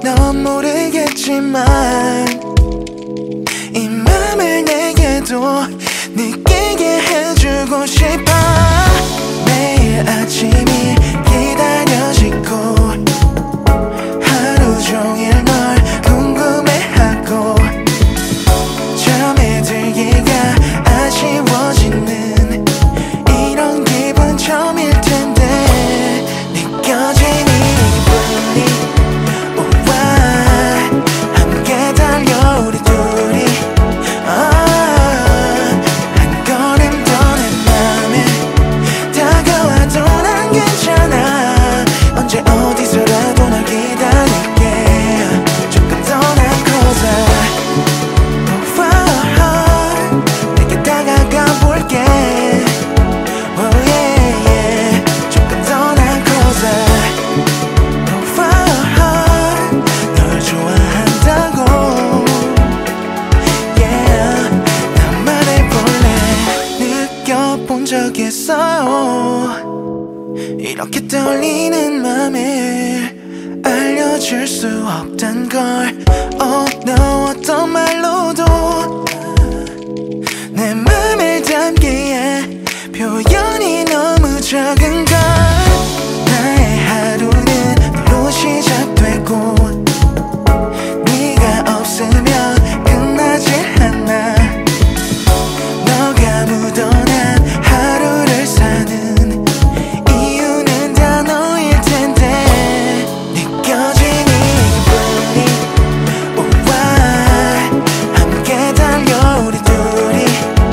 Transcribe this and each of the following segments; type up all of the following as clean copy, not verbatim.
넌 모르겠지만 이 맘을 내게도 느끼게 해주고 싶어. 매일 아침이 기다려지고 하루 종일 널 궁금해하고 잠에 들기가 아쉬워지는 이런 기분 처음일 텐데 느껴지니 기분이 우와 함께 달려 우리 둘이 한 걸음 더 내 맘에 다가와도 난 괜찮아. 언제 어디서라도 널 기다릴게. 조금 더 나고자 내게 다가가 볼게. Oh yeah, yeah. 조금 더 나고자 널 좋아한다고. Yeah, 난 말해볼래. 느껴본 적 있어요. 이렇게 떨리는 맘을 알려줄 수 없단 걸. Oh no, 어떤 말로도 내 맘을 담기에 표현이 너무 적은 걸. 나의 하루는 너로 시작되고 네가 없으면 끝나질 않아. 너가 묻어난 하루를 사는 이유는 다 너일 텐데 느껴지니 기분이 우와 함께 달려 우리 둘이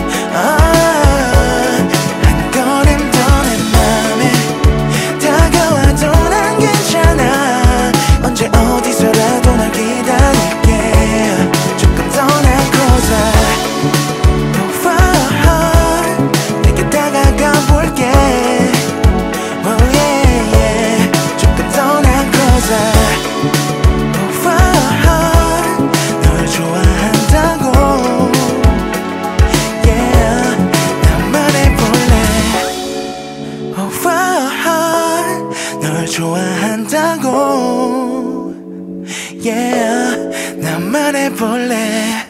한 걸음 더 내 맘에 다가와도 난 괜찮아. 언제 어디서라도 널 기다릴게. 조금 더 나고자 내게 다가가 볼게. Oh yeah, yeah. 조금 더 나고자 널 좋아한다고. Yeah, 난 말해볼래. 널 좋아한다고. Yeah, 난 말해볼래.